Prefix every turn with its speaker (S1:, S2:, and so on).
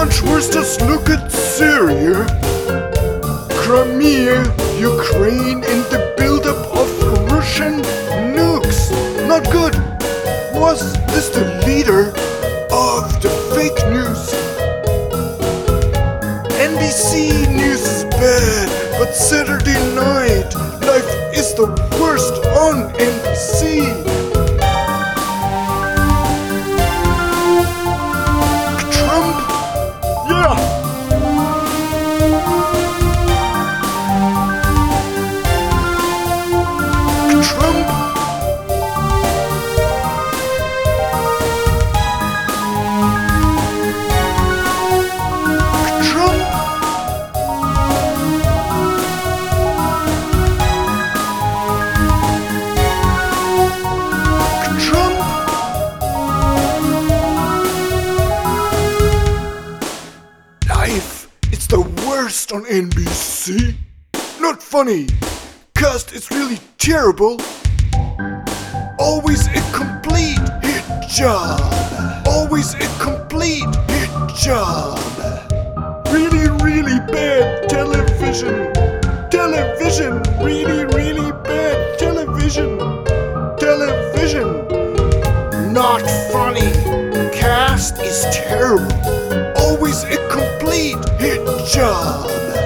S1: much worse, just look at Syria, Crimea, Ukraine, and the buildup of Russian nukes. Not good. Was this the leader of the fake news? NBC News is bad, but Saturday Night Live is the worst on NBC. Trump? Yeah. Trump? It's the worst on NBC. Not funny, cast is really terrible. Always a complete hit job. Always a complete hit job. Really, really bad television. Television. Really, really bad television. Television. Not funny. Cast is terrible. Always a complete hit job.